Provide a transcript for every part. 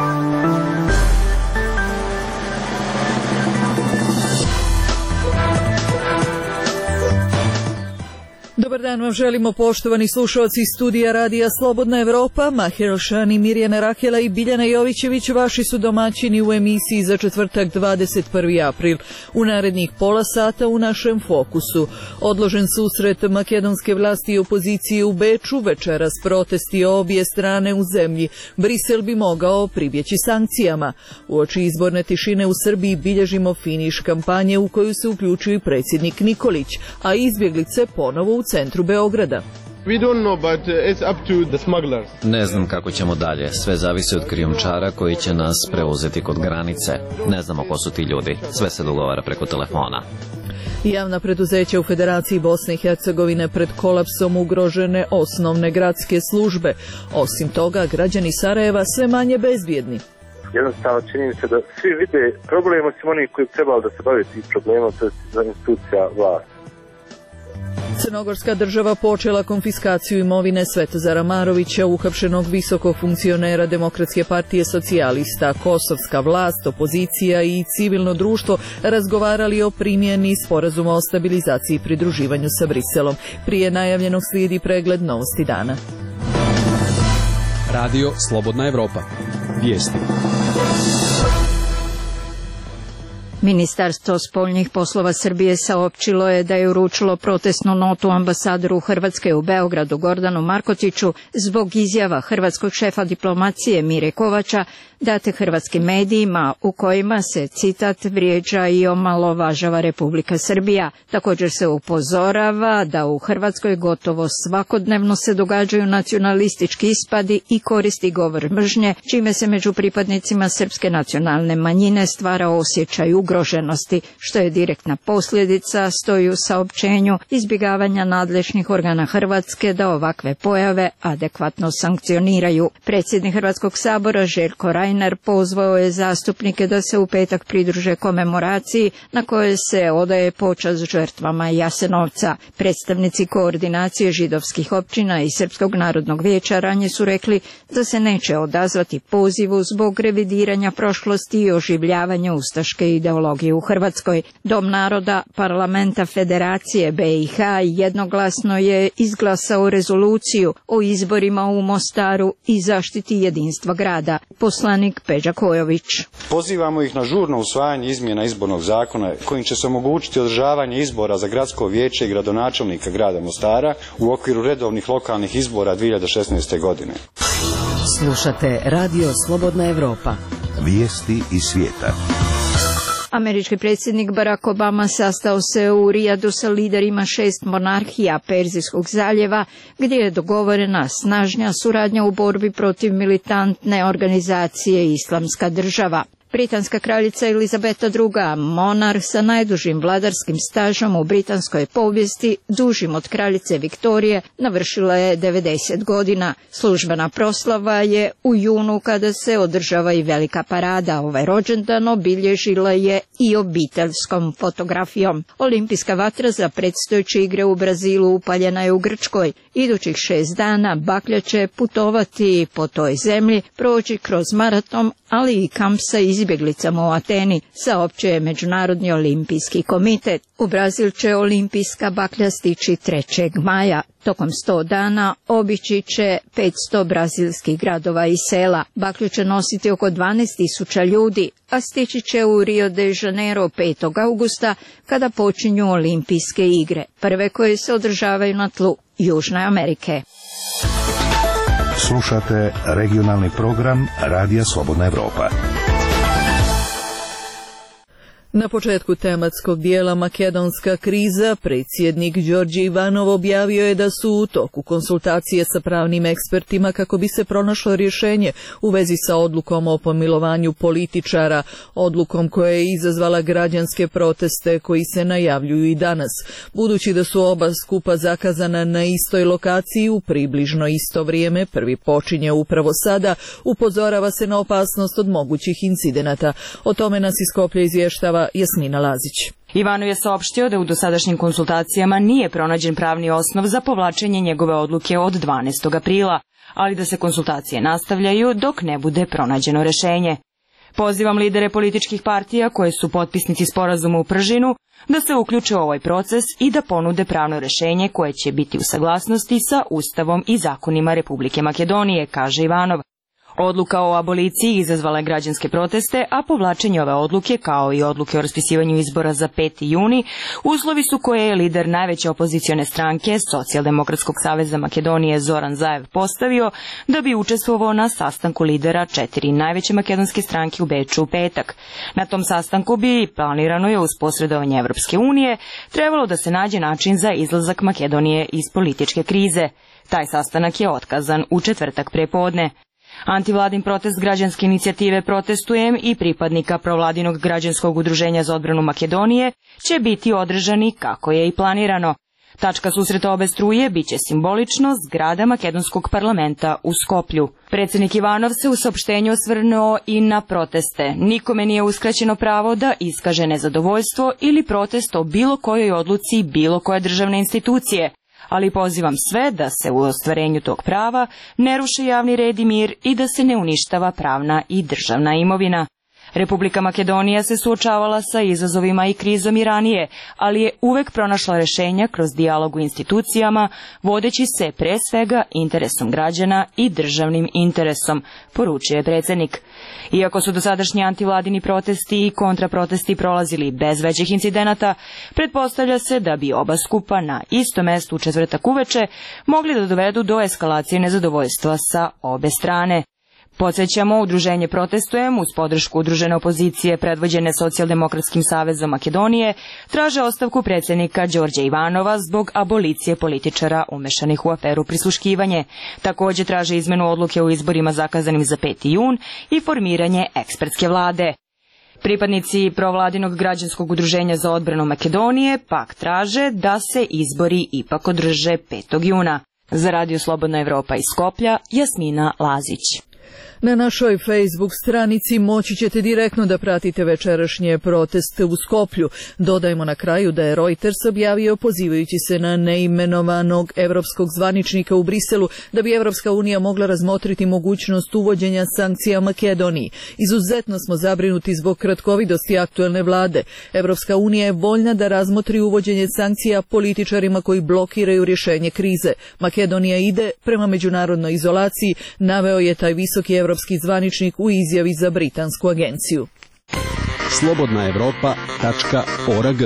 Dobar dan vam želimo, poštovani slušalci studija Radija Slobodna Evropa. Mahir Elšani, Mirjana Rahela i Biljana Jovićević vaši su domaćini u emisiji za četvrtak 21. april. U narednih pola sata u našem fokusu odložen susret makedonske vlasti i opozicije u Beču, večeras protesti obje strane u zemlji. Brisel bi mogao pribjeći sankcijama. Uoči izborne tišine u Srbiji bilježimo finiš kampanje u koju se uključuje predsjednik Nikolić, a izbjeglice ponovo u centru Beograda. Ne znam kako ćemo dalje, sve zavisi od krijumčara koji će nas preuzeti kod granice. Ne znamo ko su ti ljudi, sve se dogovara preko telefona. Javna preduzeća u Federaciji Bosne i Hercegovine pred kolapsom, ugrožene osnovne gradske službe. Osim toga, građani Sarajeva sve manje bezbjedni. Jednostavno čini mi se da svi vide problem, osim onih koji bi trebali da se bave tim problemom, to je institucija vlasti. Crnogorska država počela konfiskaciju imovine Svetozara Marovića, uhapšenog visokog funkcionera Demokratske partije socijalista. Kosovska vlast, opozicija i civilno društvo razgovarali o primjeni sporazuma o stabilizaciji i pridruživanju sa Briselom. Prije najavljenog slijedi pregled novosti dana. Radio Slobodna Evropa. Vijesti. Ministarstvo spoljnih poslova Srbije saopćilo je da je uručilo protestnu notu ambasadoru Hrvatske u Beogradu Gordanu Markotiću zbog izjava hrvatskog šefa diplomacije Mire Kovača date hrvatskim medijima u kojima se, citat, vrijeđa i omalovažava Republika Srbija. Također se upozorava da u Hrvatskoj gotovo svakodnevno se događaju nacionalistički ispadi i koristi govor mržnje, čime se među pripadnicima srpske nacionalne manjine stvara osjećaj ugroženosti, što je direktna posljedica, stoji u saopćenju, izbjegavanja nadležnih organa Hrvatske da ovakve pojave adekvatno sankcioniraju. Predsjednik Hrvatskog sabora Željko Reiner pozvao je zastupnike da se u petak pridruže komemoraciji na kojoj se odaje počast žrtvama Jasenovca. Predstavnici koordinacije židovskih općina i Srpskog narodnog vijeća ranije su rekli da se neće odazvati pozivu zbog revidiranja prošlosti i oživljavanja ustaške ideologije u Hrvatskoj. Dom naroda Parlamenta Federacije BiH jednoglasno je izglasao rezoluciju o izborima u Mostaru i zaštiti jedinstva grada. Poslanik Peđa Kojović. Pozivamo ih na žurno usvajanje izmjena izbornog zakona kojim će se omogućiti održavanje izbora za gradsko vijeće i gradonačelnika grada Mostara u okviru redovnih lokalnih izbora 2016. godine. Slušate Radio Slobodna Evropa. Vijesti iz svijeta. Američki predsjednik Barack Obama sastao se u Rijadu sa liderima 6 monarhija Perzijskog zaljeva, gdje je dogovorena snažnija suradnja u borbi protiv militantne organizacije Islamska država. Britanska kraljica Elizabeta II, monarh sa najdužim vladarskim stažom u britanskoj povijesti, dužim od kraljice Viktorije, navršila je 90 godina. Službena proslava je u junu kada se održava i velika parada. Ovaj rođendan obilježila je i obiteljskom fotografijom. Olimpijska vatra za predstojeće igre u Brazilu upaljena je u Grčkoj. Idućih 6 dana baklja će putovati po toj zemlji, proći kroz maraton, ali i kamp sa izbjeglicama u Ateni, saopćuje Međunarodni olimpijski komitet. U Brazil će olimpijska baklja stići 3. maja. Tokom 100 dana obići će 500 brazilskih gradova i sela. Baklju će nositi oko 12.000 ljudi, a stići će u Rio de Janeiro 5. augusta kada počinju olimpijske igre, prve koje se održavaju na tlu Južne Amerike. Slušate regionalni program Radija Slobodna Evropa. Na početku tematskog dijela makedonska kriza, predsjednik Đorđe Ivanov objavio je da su u toku konsultacije sa pravnim ekspertima kako bi se pronašlo rješenje u vezi sa odlukom o pomilovanju političara, odlukom koja je izazvala građanske proteste koji se najavljuju i danas. Budući da su oba skupa zakazana na istoj lokaciji u približno isto vrijeme, prvi počinje upravo sada, upozorava se na opasnost od mogućih incidenata. O tome nas iz Skoplja izvještava Jasmina Lazić. Ivanov je saopštio da u dosadašnjim konsultacijama nije pronađen pravni osnov za povlačenje njegove odluke od 12. aprila, ali da se konsultacije nastavljaju dok ne bude pronađeno rešenje. Pozivam lidere političkih partija koje su potpisnici sporazuma u Pržinu da se uključe u ovaj proces i da ponude pravno rešenje koje će biti u saglasnosti sa Ustavom i zakonima Republike Makedonije, kaže Ivanov. Odluka o aboliciji izazvala je građanske proteste, a povlačenje ove odluke, kao i odluke o raspisivanju izbora za 5. juni, uslovi su koje je lider najveće opozicione stranke Socijaldemokratskog saveza Makedonije Zoran Zaev postavio da bi učestvovao na sastanku lidera 4 najveće makedonske stranke u Beču u petak. Na tom sastanku bi, planirano je uz posredovanje Evropske unije, trebalo da se nađe način za izlazak Makedonije iz političke krize. Taj sastanak je otkazan u četvrtak prepodne. Antivladin protest građanske inicijative Protestujem i pripadnika provladinog građanskog udruženja za odbranu Makedonije će biti održani kako je i planirano. Tačka susreta obe struje biće simbolično zgrada makedonskog parlamenta u Skoplju. Predsjednik Ivanov se u saopštenju osvrnuo i na proteste. Nikome nije uskraćeno pravo da iskaže nezadovoljstvo ili protest o bilo kojoj odluci bilo koje državne institucije, ali pozivam sve da se u ostvarenju tog prava ne ruši javni red i mir i da se ne uništava pravna i državna imovina. Republika Makedonija se suočavala sa izazovima i krizom i ranije, ali je uvek pronašla rešenja kroz dijalog u institucijama, vodeći se pre svega interesom građana i državnim interesom, poručio je predsjednik. Iako su dosadašnji antivladini protesti i kontraprotesti prolazili bez većih incidenata, pretpostavlja se da bi oba skupa na istom mestu u četvrtak uveče mogli da dovedu do eskalacije nezadovoljstva sa obe strane. Podsjećamo, udruženje Protestujem uz podršku udružene opozicije predvođene Socijaldemokratskim savezom Makedonije traže ostavku predsjednika Đorđa Ivanova zbog abolicije političara umešanih u aferu prisluškivanje. Također traže izmenu odluke o izborima zakazanim za 5. jun i formiranje ekspertske vlade. Pripadnici provladinog građanskog udruženja za odbranu Makedonije pak traže da se izbori ipak održe 5. juna. Za Radio Slobodna Evropa iz Skoplja, Jasmina Lazić. Na našoj Facebook stranici moći ćete direktno da pratite večerašnje proteste u Skoplju. Dodajmo na kraju da je Reuters objavio, pozivajući se na neimenovanog evropskog zvaničnika u Briselu, da bi Evropska unija mogla razmotriti mogućnost uvođenja sankcija Makedoniji. Izuzetno smo zabrinuti zbog kratkovidosti aktuelne vlade. Evropska unija je voljna da razmotri uvođenje sankcija političarima koji blokiraju rješenje krize. Makedonija ide prema međunarodnoj izolaciji, naveo je taj visoki evropski zvaničnik u izjavi za britansku agenciju. slobodnaevropa.org.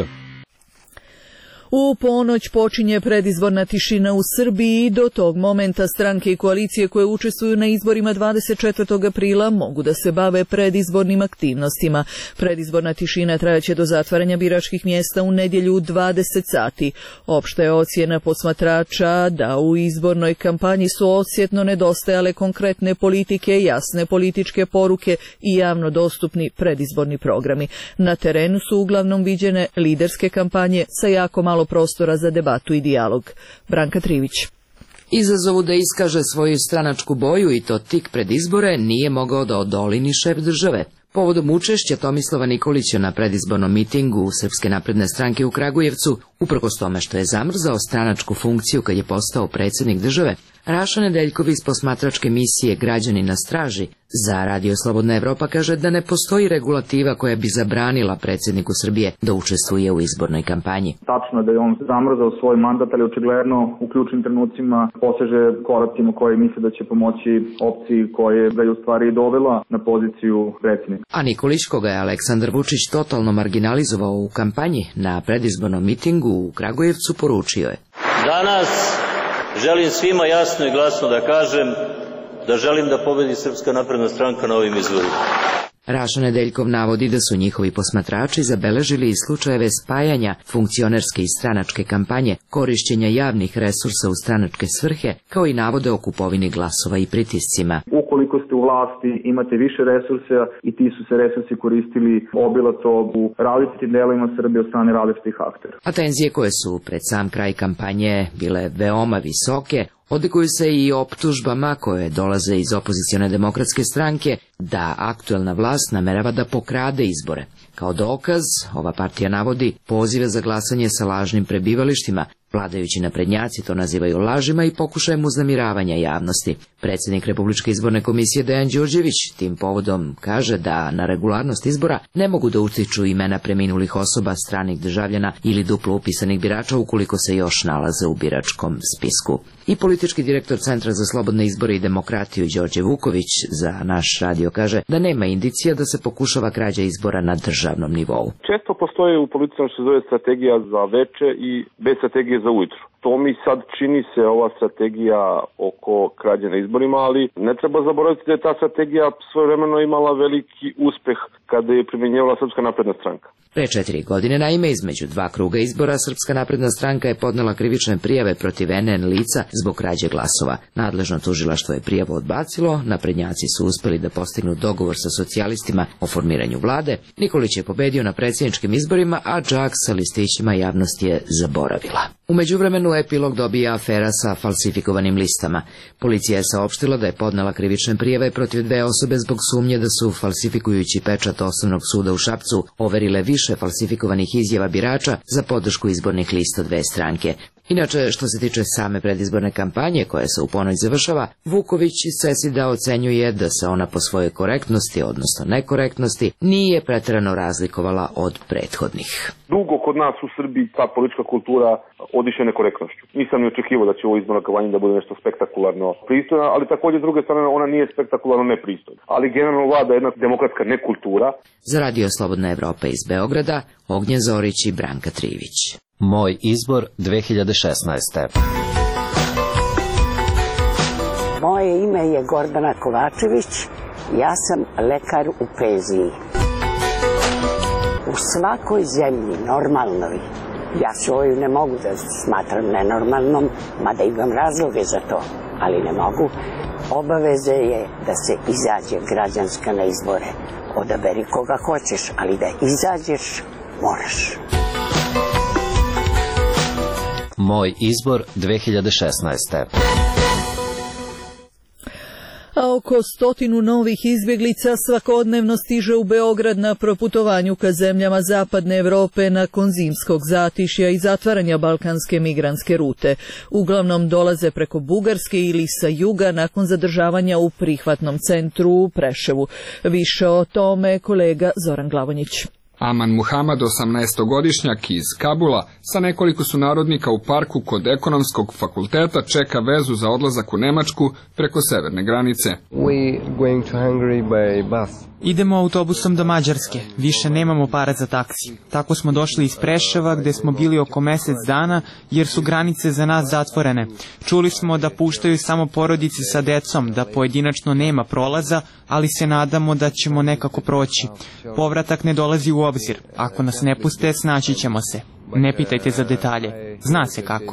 U ponoć počinje predizborna tišina u Srbiji i do tog momenta stranke i koalicije koje učestvuju na izborima 24. aprila mogu da se bave predizbornim aktivnostima. Predizborna tišina trajaće do zatvaranja biračkih mjesta u nedjelju u 20 sati. Opšta je ocjena posmatrača da u izbornoj kampanji su osjetno nedostajale konkretne politike, jasne političke poruke i javno dostupni predizborni programi. Na terenu su uglavnom viđene liderske kampanje sa jako malo prostora za debatu i dijalog. Branka Trivić. Izazovu da iskaže svoju stranačku boju i to tik pred izbore nije mogao da odoli ni šef države. Povodom učešća Tomislava Nikolića na predizbornom mitingu Srpske napredne stranke u Kragujevcu, uprkos tome što je zamrzao stranačku funkciju kad je postao predsjednik države, Raša Nedeljkov iz posmatračke misije Građani na straži za Radio Slobodna Evropa kaže da ne postoji regulativa koja bi zabranila predsjedniku Srbije da učestvuje u izbornoj kampanji. Tačno da je on zamrzao svoj mandat, ali očigledno u ključnim trenucima poseže koracima koji misle da će pomoći opciji koje ga je u stvari dovela na poziciju predsjednika. A Nikolić, koga je Aleksandar Vučić totalno marginalizovao u kampanji na predizbornom mitingu u Kragujevcu, poručio je: Danas želim svima jasno i glasno da kažem da želim da pobedi Srpska napredna stranka na ovim izborima. Raša Nedeljkov navodi da su njihovi posmatrači zabeležili i slučajeve spajanja funkcionerske i stranačke kampanje, korišćenja javnih resursa u stranačke svrhe, kao i navode o kupovini glasova i pritiscima. Ukoliko ste u vlasti, imate više resursa i ti su se resursi koristili obilato u različitim delovima Srbije od strane različitih aktera. A tenzije koje su pred sam kraj kampanje bile veoma visoke, Odlikuju se i optužbama koje dolaze iz opozicione demokratske stranke da aktuelna vlast namerava da pokrade izbore. Kao dokaz, ova partija navodi pozive za glasanje sa lažnim prebivalištima. Vladajući naprednjaci to nazivaju lažima i pokušajem uznemiravanja javnosti. Predsjednik Republičke izborne komisije Dejan Đurđević tim povodom kaže da na regularnost izbora ne mogu da utiču imena preminulih osoba, stranih državljana ili duplo upisanih birača ukoliko se još nalaze u biračkom spisku. I politički direktor Centra za slobodne izbore i demokratiju Đorđe Vuković za naš radio kaže da nema indicija da se pokušava krađa izbora na državnom nivou. Često postoje u politici što se zove strategija za veče i bez strategije za ujutru. To mi sad čini se ova strategija oko krađe na izborima, ali ne treba zaboraviti da je ta strategija svojevremeno imala veliki uspeh kada je primjenjivala Srpska napredna stranka. Pre 4 godine, naime, između 2 kruga izbora, Srpska napredna stranka je podnela krivične prijave protiv NN lica zbog krađe glasova. Nadležno tužilaštvo je prijavu odbacilo, naprednjaci su uspeli da postignu dogovor sa socijalistima o formiranju vlade, Nikolić je pobedio na predsjedničkim izborima, a džak sa listićima javnost je zaboravila. U međuvremenu epilog dobija afera sa falsifikovanim listama. Policija je saopštila da je podnela krivične prijave protiv 2 osobe zbog sumnje da su falsifikujući pečat Osnovnog suda u Šapcu overile više falsifikovanih izjava birača za podršku izbornih lista 2 stranke. Inače, što se tiče same predizborne kampanje koja se u ponoć završava, Vuković iz CESID-a ocenjuje da se ona po svojoj korektnosti, odnosno nekorektnosti, nije preterano razlikovala od prethodnih. Dugo kod nas u Srbiji ta politička kultura odiše nekorektnošću. Nisam ni očekivao da će ovo izborna kampanja da bude nešto spektakularno pristojno, ali također s druge strane ona nije spektakularno nepristojna. Ali generalno vlada jedna demokratska nekultura. Za Radio Slobodna Evropa iz Beograda, Ognjen Zorić i Branka Trivić. Moj izbor 2016. Moje ime je Gordana Kovačević, ja sam lekar u penziji. U svakoj zemlji normalnoj, ja svoju ne mogu da smatram nenormalnom, mada imam razloge za to, ali ne mogu. Obaveze je da se izađe građanska na izbore. Odaberi koga hoćeš, ali da izađeš moraš. Moj izbor 2016. A oko 100 novih izbjeglica svakodnevno stiže u Beograd na proputovanju ka zemljama zapadne Evrope nakon zimskog zatišja i zatvaranja balkanske migrantske rute. Uglavnom dolaze preko Bugarske ili sa juga nakon zadržavanja u prihvatnom centru u Preševu. Više o tome kolega Zoran Glavonjić. Aman Muhamad, 18-godišnjak iz Kabula, sa nekoliko sunarodnika u parku kod ekonomskog fakulteta čeka vezu za odlazak u Nemačku preko severne granice. Idemo autobusom do Mađarske, više nemamo para za taksi. Tako smo došli iz Preševa gdje smo bili oko mjesec dana jer su granice za nas zatvorene. Čuli smo da puštaju samo porodice sa decom, da pojedinačno nema prolaza, ali se nadamo da ćemo nekako proći. Povratak ne dolazi u obzir. Ako nas ne puste, snaći ćemo se. Ne pitajte za detalje. Zna se kako.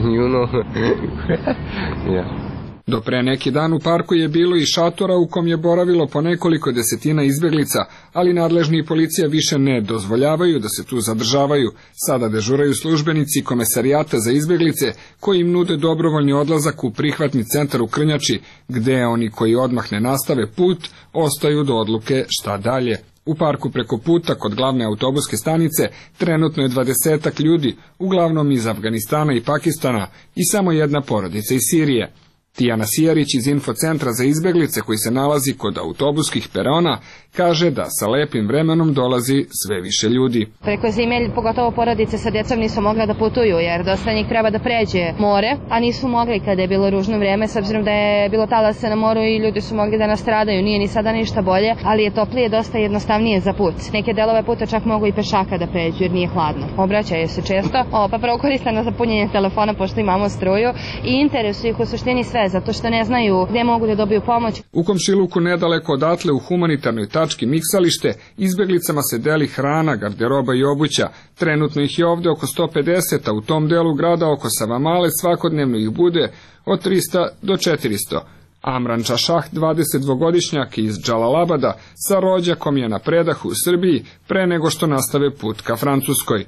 Do pre neki dan u parku je bilo i šatora u kom je boravilo po nekoliko desetina izbjeglica, ali nadležni i policija više ne dozvoljavaju da se tu zadržavaju. Sada dežuraju službenici Komesarijata za izbjeglice koji im nude dobrovoljni odlazak u prihvatni centar u Krnjači, gde oni koji odmah ne nastave put ostaju do odluke šta dalje. U parku preko puta kod glavne autobuske stanice trenutno je 20 ljudi, uglavnom iz Afganistana i Pakistana i samo jedna porodica iz Sirije. Tijana Sijarić iz Infocentra za izbjeglice koji se nalazi kod autobuskih perona kaže da sa lepim vremenom dolazi sve više ljudi. Preko zime, pogotovo porodice sa djecom nisu mogle da putuju jer dosta njih treba da pređe more, a nisu mogli kada je bilo ružno vrijeme s obzirom da je bilo talase na moru i ljudi su mogli da nastradaju. Nije ni sada ništa bolje, ali je toplije dosta jednostavnije za put. Neke delove puta čak mogu i pešaka da pređu jer nije hladno. Obraćaju se često, pa prvo koriste na zapunjenje telefona pošto imamo struju i interesuju ih u suštini sve zato što ne znaju gdje mogu da dobiju pomoć. U komšiluku nedaleko odatle u humanitarnoj tački Miksalište izbjeglicama se deli hrana, garderoba i obuća. Trenutno ih je ovdje oko 150, a u tom delu grada oko Savamale svakodnevno ih bude od 300 do 400. Amran Čašah, 22-godišnjak iz Džalalabada, sa rođakom je na predahu u Srbiji pre nego što nastave put ka Francuskoj.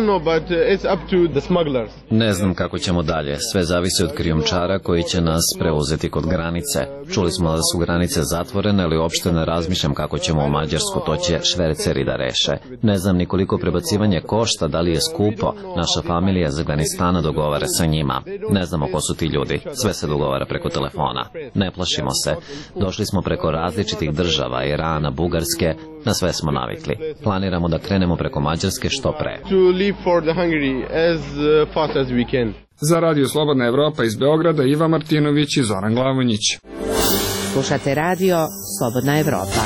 Ne znam kako ćemo dalje, sve zavisi od krijumčara koji će nas preuzeti kod granice. Čuli smo da su granice zatvorene, ali uopšte ne razmišljam kako ćemo u Mađarsku, to će šverceri da reše. Ne znam ni koliko prebacivanje košta, da li je skupo, naša familija iz Afganistana dogovara sa njima. Ne znamo ko su ti ljudi, sve se dogovara preko telefona. Ne plašimo se. Došli smo preko različitih država, Irana, Bugarske, na sve smo navikli. Planiramo da krenemo preko Mađarske što pre. Za Radio Slobodna Evropa iz Beograda, Iva Martinović i Zoran Glavonjić. Slušate Radio Slobodna Evropa.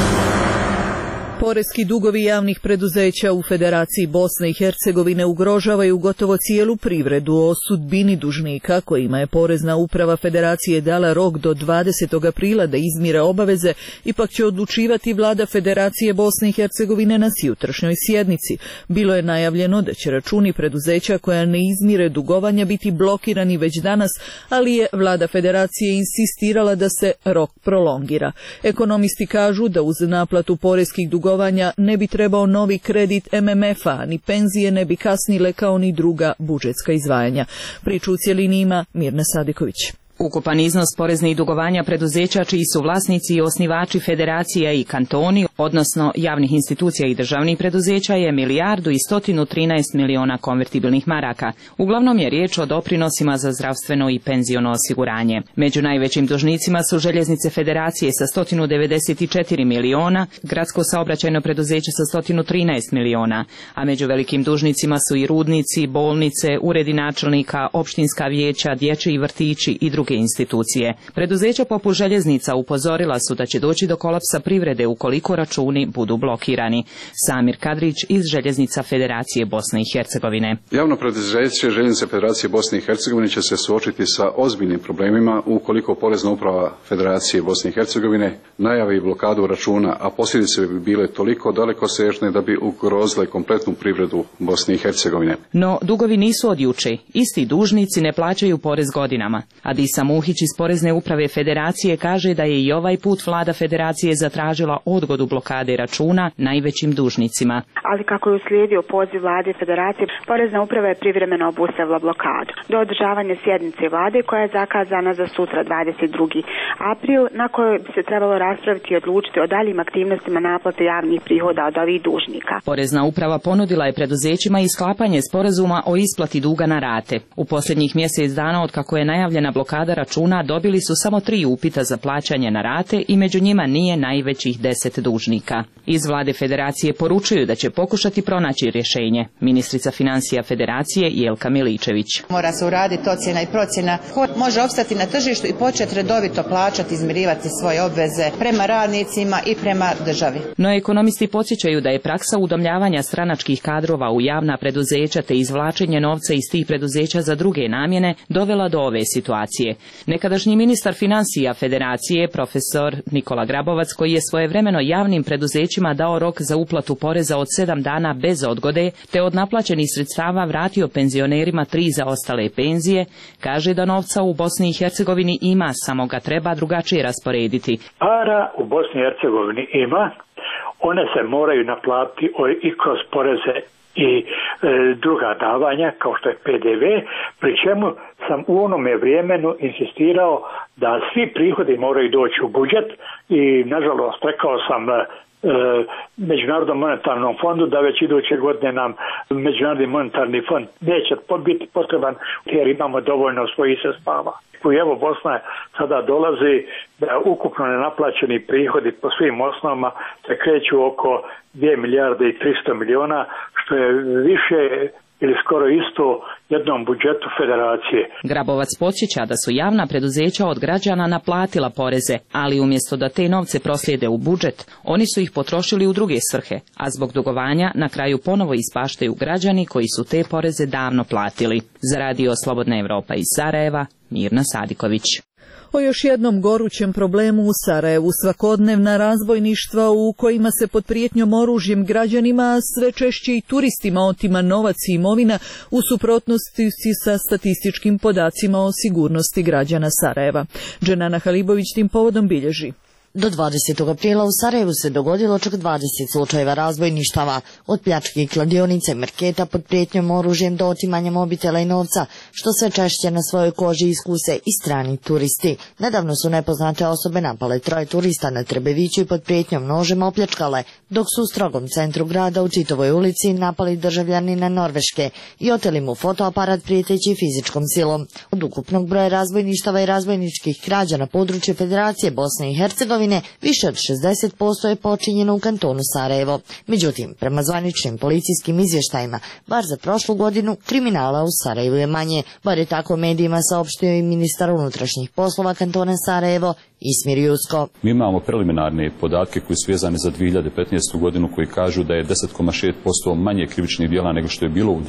Poreski dugovi javnih preduzeća u Federaciji Bosne i Hercegovine ugrožavaju gotovo cijelu privredu. O sudbini dužnika kojima je Porezna uprava Federacije dala rok do 20. aprila da izmire obaveze, ipak će odlučivati vlada Federacije Bosne i Hercegovine na sutrašnjoj sjednici. Bilo je najavljeno da će računi preduzeća koja ne izmire dugovanja biti blokirani već danas, ali je vlada Federacije insistirala da se rok prolongira. Ekonomisti kažu da uz naplatu poreskih dugovanja ne bi trebao novi kredit MMF-a, ni penzije ne bi kasnile kao ni druga budžetska izdvajanja. Priču u cjelini ima Mirna Sadiković. Ukupan iznos poreznih dugovanja preduzeća čiji su vlasnici i osnivači federacija i kantoni, odnosno javnih institucija i državnih preduzeća, je 1.113 miliona konvertibilnih maraka. Uglavnom je riječ o doprinosima za zdravstveno i penziono osiguranje. Među najvećim dužnicima su željeznice federacije sa 194 miliona, gradsko saobraćajno preduzeće sa 113 miliona, a među velikim dužnicima su i rudnici, bolnice, uredi načelnika, opštinska vijeća, dječji vrtići i druge institucije. Preduzeća poput željeznica upozorila su da će doći do kolapsa privrede ukoliko računi budu blokirani. Samir Kadrić iz Željeznica Federacije Bosne i Hercegovine. Javno preduzeće Željeznice Federacije Bosne i Hercegovine će se suočiti sa ozbiljnim problemima ukoliko Porezna uprava Federacije Bosne i Hercegovine najavi blokadu računa, a posljedice bi bile toliko dalekosežne da bi ugrozile kompletnu privredu Bosne i Hercegovine. No, dugovi nisu od juče. Isti dužnici ne plaćaju porez godinama. Adisa Muhić iz Porezne uprave Federacije kaže da je i ovaj put vlada Federacije zatražila odgodu blokade računa najvećim dužnicima. Ali kako je uslijedio poziv vlade Federacije, Porezna uprava je privremeno obustavila blokadu do održavanja sjednice vlade koja je zakazana za sutra 22. april, na kojoj bi se trebalo raspraviti i odlučiti o daljim aktivnostima naplate javnih prihoda od ovih dužnika. Porezna uprava ponudila je preduzećima i sklapanje sporazuma o isplati duga na rate. U posljednjih mjesec dana od kako je najavljena blokada računa dobili su samo 3 upita za plaćanje na rate i među njima nije najvećih 10 dužnika. Iz vlade Federacije poručuju da će pokušati pronaći rješenje. Ministrica financija Federacije Jelka Miličević. Mora se uraditi ocjena i procjena ko može opstati na tržištu i početi redovito plaćati, izmirivati svoje obveze prema radnicima i prema državi. No ekonomisti podsjećaju da je praksa udomljavanja stranačkih kadrova u javna preduzeća te izvlačenje novca iz tih preduzeća za druge namjene dovela do ove situacije. Nekadašnji ministar financija Federacije, profesor Nikola Grabovac, koji je svojevremeno javnim preduzećima dao rok za uplatu poreza od 7 dana bez odgode, te od naplaćenih sredstava vratio penzionerima 3 zaostale penzije, kaže da novca u Bosni i Hercegovini ima, samo ga treba drugačije rasporediti. Para u Bosni i Hercegovini ima, one se moraju naplatiti i kroz poreze i druga davanja kao što je PDV, pri čemu sam u onome vremenu insistirao da svi prihodi moraju doći u budžet i nažalost rekao sam Međunarodnom monetarnom fondu da već iduće godine nam Međunarodni monetarni fond neće biti potreban jer imamo dovoljno svojih sredstava. I evo Bosna sada dolazi da ukupno nenaplaćeni prihodi po svim osnovama se kreću oko 2 milijarde i 300 miliona, što je više ili skoro isto jednom budžetu Federacije. Grabovac podsjeća da su javna preduzeća od građana naplatila poreze, ali umjesto da te novce proslijede u budžet, oni su ih potrošili u druge svrhe, a zbog dugovanja na kraju ponovo ispaštaju građani koji su te poreze davno platili. Za Radio Slobodna Evropa iz Sarajeva, Mirna Sadiković. O još jednom gorućem problemu u Sarajevu, svakodnevna razbojništva u kojima se pod prijetnjom oružjem građanima, sve češće i turistima otima novac i imovina, u suprotnosti sa statističkim podacima o sigurnosti građana Sarajeva. Dženana Halibović tim povodom bilježi. Do 20. aprila u Sarajevu se dogodilo čak 20 slučajeva razbojništava, od pljački kladionice, marketa pod prijetnjom oružjem do otimanja mobitela i novca, što sve češće na svojoj koži iskuse i strani turisti. Nedavno su nepoznate osobe napale 3 turista na Trebeviću i pod prijetnjom nožem opljačkale, dok su u strogom centru grada u Čitovoj ulici napali državljanina Norveške i oteli mu fotoaparat prijeteći fizičkom silom. Od ukupnog broja razbojništava i razbojničkih krađa na području Federacije Bosne i Hercegovine više od 60% je počinjeno u kantonu Sarajevo. Međutim, prema zvaničnim policijskim izvještajima, bar za prošlu godinu, kriminala u Sarajevu je manje, bar je tako medijima saopštio i ministar unutrašnjih poslova kantona Sarajevo, Ismir Jusko. Mi imamo preliminarne podatke koji su vezani za 2015. godinu koji kažu da je 10,6% manje krivičnih djela nego što je bilo u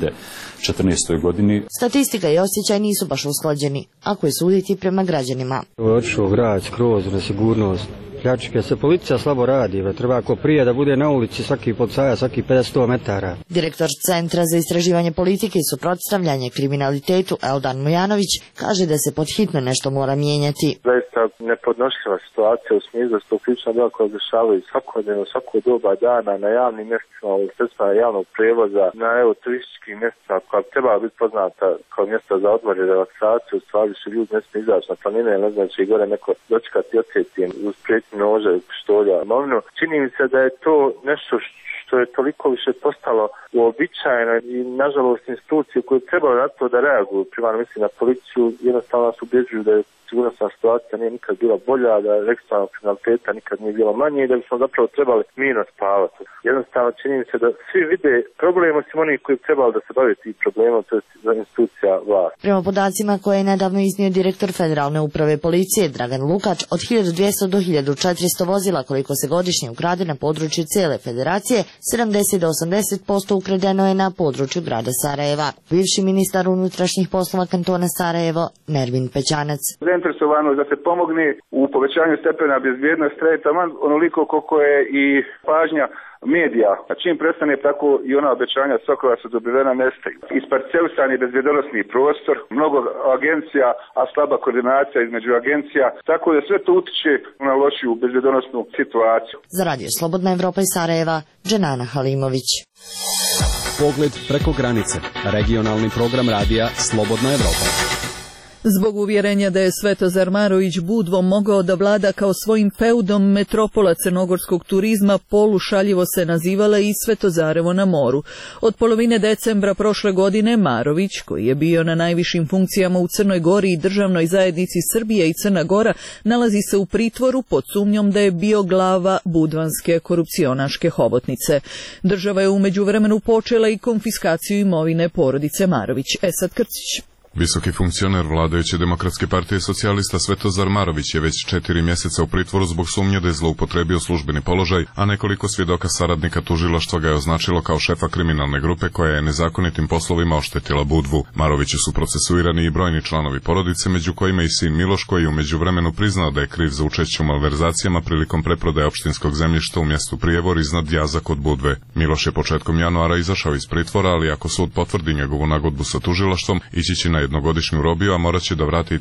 2014. godini. Statistika i osjećaj nisu baš usklađeni, ako je suditi prema građanima. Otišao grad skroz nesigurnost. Pljačke se policija slabo radi, treba ako prije da bude na ulici svaki policajac, svaki 50-100 metara. Direktor Centra za istraživanje politike i suprotstavljanje kriminalitetu Eldan Mujanović kaže da se podhitno nešto mora mijenjati. Zaista nepodnošljiva situacija u smislu da su krivična djela koja dešavaju svakodnevno, svako doba dana na javnim mjestima, u sredstvima javnog prevoza, na turističkim mjestima koja treba biti poznata kao mjesta za odmor i relaksaciju, u stvari su ljudi ne smiju izaći na planine, ne znači gore neko dočekati i odsjeti uz prijetnju nože, pištolja, imovinu. Čini mi se da je to nešto što je toliko više postalo uobičajeno i nažalost institucije koje trebaju na to da reaguju, primarno mislim na policiju, jednostavno nas ubjeđuju da je sigurnosna situacija nije nikad bila bolja, da registrovanog kriminaliteta nikad nije bilo manje i da bismo zapravo trebali mirno spavati. Jednostavno čini mi se da svi vide problem osim onih koji bi trebali da se bave tim problemom, to je institucija vlasti. Prema podacima koje je nedavno iznio direktor Federalne uprave policije Dragan Lukač, od 1200 do 1400 vozila koliko se godišnje ukrade na području cijele federacije, 70 do 80% ukradeno je na području grada Sarajeva. Bivši ministar unutrašnjih poslova kantona Sarajevo, Nermin Pećanac. Zainteresovanost da se pomogne u povećanju stepena bezbjednosti traje taman onoliko koliko je i pažnja medija. A čim prestane tako i ona obećanja svakova su dobivena nestaju. Isparcelisan je bezbjednosni prostor, mnogo agencija, a slaba koordinacija između agencija, tako da sve to utiče na lošiju bezbjednosnu situaciju. Za Radio Slobodna Evropa iz Sarajeva, Dženana Halimović. Pogled preko granice. Regionalni program radija Slobodna Evropa. Zbog uvjerenja da je Svetozar Marović Budvom mogao da vlada kao svojim feudom, metropola crnogorskog turizma polušaljivo se nazivala i Svetozarevo na moru. Od polovine decembra prošle godine Marović, koji je bio na najvišim funkcijama u Crnoj Gori i državnoj zajednici Srbije i Crna Gora, nalazi se u pritvoru pod sumnjom da je bio glava budvanske korupcionaške hobotnice. Država je u međuvremenu počela i konfiskaciju imovine porodice Marović. Esad Krcić. Visoki funkcioner vladajuće Demokratske partije socijalista Svetozar Marović je već 4 mjeseca u pritvoru zbog sumnje da je zloupotrebio službeni položaj, a nekoliko svjedoka saradnika tužilaštva ga je označilo kao šefa kriminalne grupe koja je nezakonitim poslovima oštetila Budvu. Maroviću su procesuirani i brojni članovi porodice, među kojima i sin Miloš, koji je u međuvremenu priznao da je kriv za učešće u malverzacijama prilikom preprodaje opštinskog zemljišta u mjestu Prijevor iznad Jaza kod Budve. Miloš je početkom januara izašao iz pritvora, ali ako sud potvrdi njegovu nagodbu sa tužilaštvom, ići će na jednogodišnju robiju, a morat će da vrati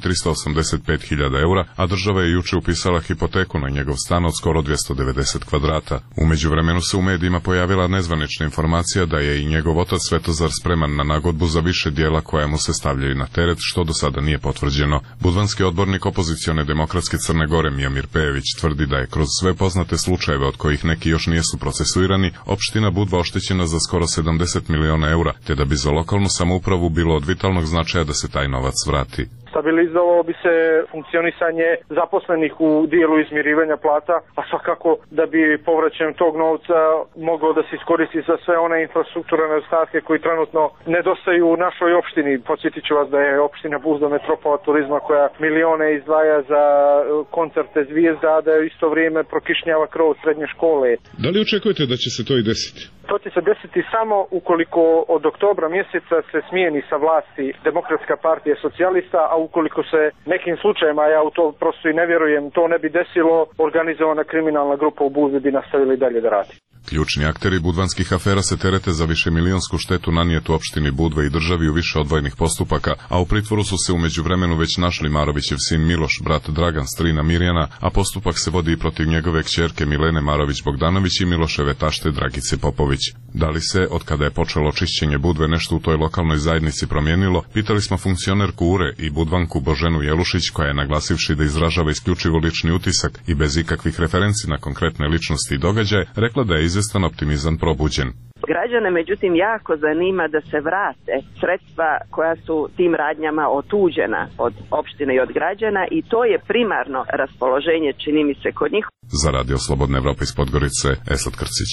385.000 eura, a država je juče upisala hipoteku na njegov stan od skoro 290 kvadrata. U međuvremenu se u medijima pojavila nezvanična informacija da je i njegov otac Svetozar spreman na nagodbu za više dijela koja mu se stavljaju na teret, što do sada nije potvrđeno. Budvanski odbornik opozicione Demokratske Crne Gore Mijomir Pejević tvrdi da je kroz sve poznate slučajeve, od kojih neki još nijesu procesuirani, opština Budva oštećena za skoro 70 miliona eura, te da bi za lokalnu samoupravu bilo od vitalnog značaja da se taj novac vrati. Stabilizovalo bi se funkcionisanje zaposlenih u dijelu izmirivanja plata, a svakako da bi povraćajem tog novca mogao da se iskoristi za sve one infrastrukturne nedostatke koji trenutno nedostaju u našoj opštini. Podsjetit ću vas da je opština Budva metropola turizma koja milione izdvaja za koncerte zvijezda, a da je isto vrijeme prokišnjava krov srednje škole. Da li očekujete da će se to i desiti? To će se desiti samo ukoliko od oktobra mjeseca se smijeni sa vlasti Demokratska partija socijalista, a ukoliko se nekim slučajima, ja u to prosto i ne vjerujem, to ne bi desilo, organizovana kriminalna grupa u Budvi bi nastavili dalje da radi. Ključni akteri budvanskih afera se terete za višemilionsku štetu nanijetu opštini Budva i državi u više odvojenih postupaka, a u pritvoru su se u međuvremenu već našli Marovićev sin Miloš, brat Dragan, strina Mirjana, a postupak se vodi i protiv njegove kćerke Milene Marović-Bogdanović i Miloševe tašte Dragice Popović. Da li se, od kada je počelo čišćenje Budve, nešto u toj lokalnoj zajednici promijenilo, pitali smo funkcionerku URE i budvanku Boženu Jelušić, koja je, naglasivši da izražava isključivo lični utisak i bez ikakvih referenci na konkretne ličnosti i događaje, rekla da je izvestan optimizam probuđen. Građane međutim jako zanima da se vrate sredstva koja su tim radnjama otuđena od opštine i od građana i to je primarno raspoloženje, čini mi se, kod njih. Za Radio Slobodna Evropa iz Podgorice, Esad Krcić.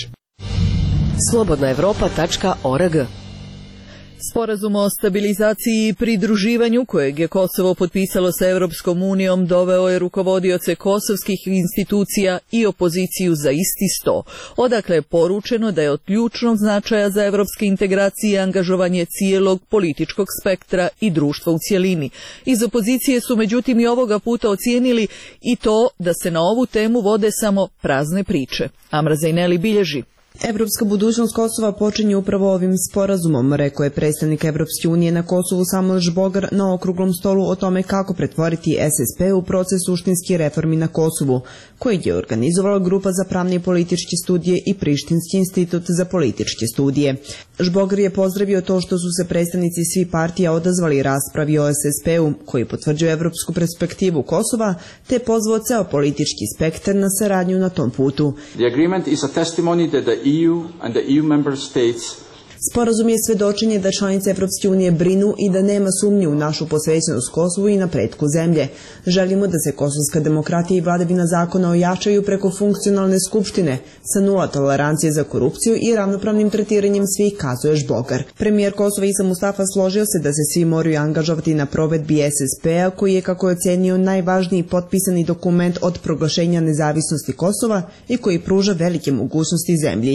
slobodnaevropa.org. Sporazum o stabilizaciji i pridruživanju kojeg je Kosovo potpisalo sa Evropskom unijom doveo je rukovodioce kosovskih institucija i opoziciju za isti sto, odakle je poručeno da je od ključnog značaja za evropske integracije angažovanje cijelog političkog spektra i društva u cjelini. Iz opozicije su međutim i ovoga puta ocijenili i to da se na ovu temu vode samo prazne priče. Amra Zajneli bilježi. Evropska budućnost Kosova počinje upravo ovim sporazumom, rekao je predstavnik Evropske unije na Kosovu Samuel Žbogar na okruglom stolu o tome kako pretvoriti SSP u proces suštinskih reformi na Kosovu, koji je organizovala Grupa za pravne i političke studije i Prištinski institut za političke studije. Žbogar je pozdravio to što su se predstavnici svih partija odazvali raspravi o SSP-u, koji potvrđuje evropsku perspektivu Kosova, te pozvao ceo politički spektar na saradnju na tom putu. The agreement is a testimony that the EU and the EU member states. Sporazum je svedočenje da članice Evropske unije brinu i da nema sumnje u našu posvećenost Kosovu i napretku zemlje. Želimo da se kosovska demokratija i vladavina zakona ojačaju preko funkcionalne skupštine sa nula tolerancije za korupciju i ravnopravnim tretiranjem svih, kazuje Žbogar. Premijer Kosova Isa Mustafa složio se da se svi moraju angažovati na provedbi SSP-a, koji je, kako je ocenio, najvažniji potpisani dokument od proglašenja nezavisnosti Kosova i koji pruža velike mogućnosti zemlji.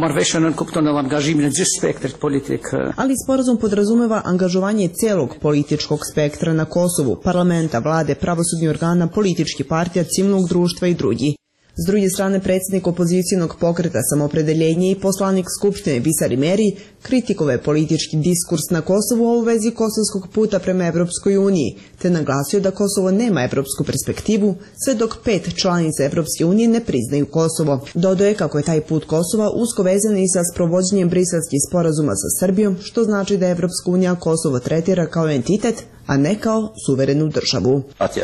Ali sporazum podrazumeva angažovanje celog političkog spektra na Kosovu, parlamenta, vlade, pravosudnih organa, političkih partija, civilnog društva i drugi. S druge strane, predsjednik opozicijonog pokreta Samoopredeljenje i poslanik Skupštine Bisari Meri kritikove politički diskurs na Kosovu u vezi kosovskog puta prema Evropskoj uniji, te naglasio da Kosovo nema evropsku perspektivu, sve dok 5 članica Evropske unije ne priznaju Kosovo. Dodao je kako je taj put Kosova usko vezan i sa sprovođenjem briselskih sporazuma sa Srbijom, što znači da Evropska unija Kosovo tretira kao entitet, a ne kao suverenu državu.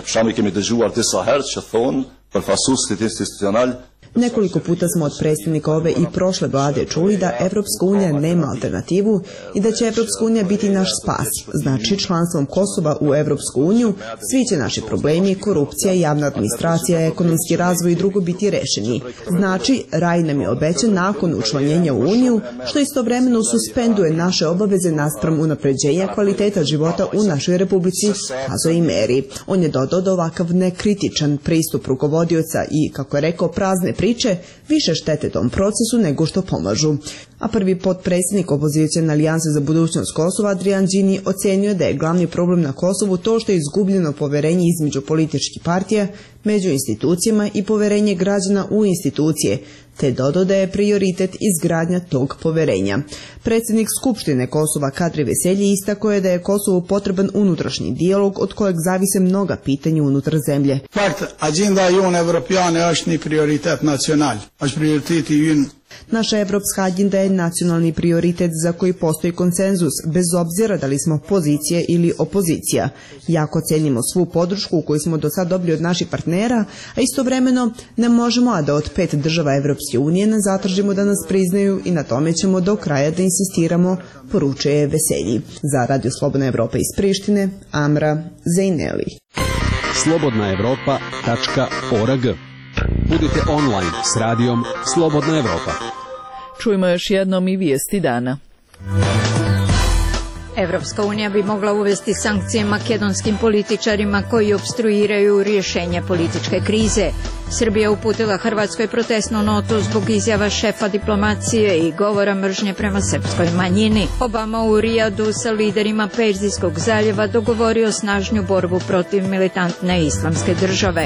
Nekoliko puta smo od predstavnika ove i prošle vlade čuli da Evropska unija nema alternativu i da će Evropska unija biti naš spas. Znači, članstvom Kosova u Evropsku uniju svi će naši problemi, korupcija, javna administracija, ekonomski razvoj i drugo biti rešeni. Znači, raj nam je obećan nakon učlanjenja u Uniju, što istovremeno suspenduje naše obaveze naspram unapređenja kvaliteta života u našoj republici, kazao i Meri. On je dodao da ovakav nekritičan pristup rukovodioca i, kako je rekao, prazne priče više štete tom procesu nego što pomažu. A prvi potpredsjednik opozicijone alijanse za budućnost Kosova, Adrian Đini, ocenio da je glavni problem na Kosovu to što je izgubljeno poverenje između političkih partija, među institucijama i poverenje građana u institucije, te dodao da je prioritet izgradnja tog poverenja. Predsjednik Skupštine Kosova Kadri Veselji istakao je da je Kosovu potreban unutrašnji dijalog od kojeg zavise mnoga pitanja unutar zemlje. Fakt, agenda jon evropiane është një prioritet nacional, është prioriteti ynë. Naša evropska agenda je nacionalni prioritet za koji postoji konsenzus, bez obzira da li smo pozicija ili opozicija. Jako cenimo svu podršku koju smo do sad dobili od naših partnera, a istovremeno ne možemo, a da od 5 država Evropske unije ne zatražimo da nas priznaju i na tome ćemo do kraja da insistiramo, poručuje Veselji. Za Radio Slobodna Evropa iz Prištine, Amra Zajneli. slobodnaevropa.org. Budite online s radijom Slobodna Evropa. Čujmo još jednom i vijesti dana. Evropska unija bi mogla uvesti sankcije makedonskim političarima koji opstruiraju rješenje političke krize. Srbija uputila Hrvatskoj protestnu notu zbog izjava šefa diplomacije i govora mržnje prema srpskoj manjini. Obama u Rijadu sa liderima Perzijskog zaljeva dogovorio snažnju borbu protiv militantne islamske države.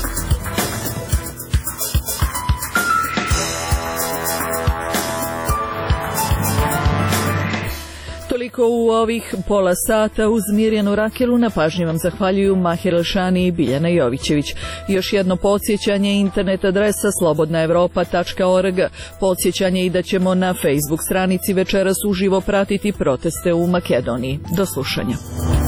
Toliko u ovih pola sata uz Mirjanu Rakelu. Na pažnji vam zahvaljuju Mahir Elšani i Biljana Jovićević. Još jedno podsjećanje, internet adresa slobodnaevropa.org. Podsjećanje i da ćemo na Facebook stranici večeras uživo pratiti proteste u Makedoniji. Do slušanja.